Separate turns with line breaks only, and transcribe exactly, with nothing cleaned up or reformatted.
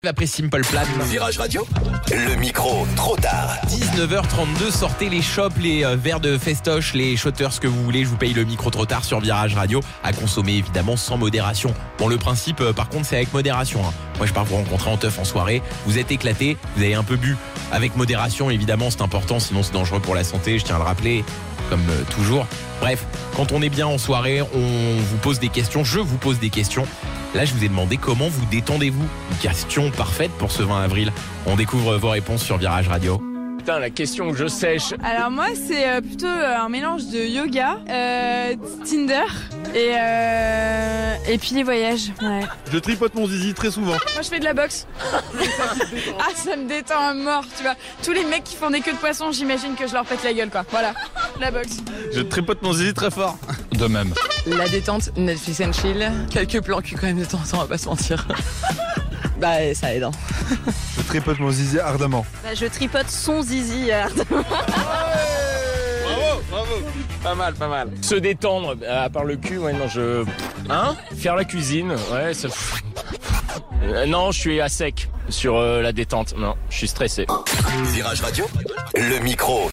Après Simple Plan.
Virage Radio, le micro trop tard.
dix-neuf heures trente-deux, sortez les chopes, les euh, verres de festoche, les shotters, ce que vous voulez. Je vous paye le micro trop tard sur Virage Radio. À consommer évidemment sans modération. Bon, le principe, euh, par contre, c'est avec modération. Hein. Moi, je pars vous rencontrer en teuf en soirée. Vous êtes éclaté, vous avez un peu bu. Avec modération, évidemment, c'est important. Sinon, c'est dangereux pour la santé. Je tiens à le rappeler, comme euh, toujours. Bref, quand on est bien en soirée, on vous pose des questions. Je vous pose des questions. Là, je vous ai demandé comment vous détendez-vous. Une question parfaite pour ce vingt avril. On découvre vos réponses sur Virage Radio.
Putain, la question que je sèche.
Alors moi, c'est euh, plutôt euh, un mélange de yoga, euh, Tinder et, euh, et puis les voyages. Ouais.
Je tripote mon zizi très souvent.
Moi, je fais de la boxe. Ah, ça me détend à mort, tu vois. Tous les mecs qui font des queues de poisson, j'imagine que je leur pète la gueule, quoi. Voilà, la boxe.
Je tripote mon zizi très fort.
De même.
La détente, Netflix and chill. Quelques plans cul quand même de temps en temps, on va pas se mentir. Bah ça aide. Hein.
Je tripote mon zizi ardemment.
Bah, je tripote son zizi ardemment.
Bravo, bravo. Pas mal, pas mal. Se détendre, à part le cul, ouais, non, je... Hein? Faire la cuisine, ouais, ça... Euh, non, je suis à sec sur euh, la détente. Non, je suis stressé.
Virage Radio, le micro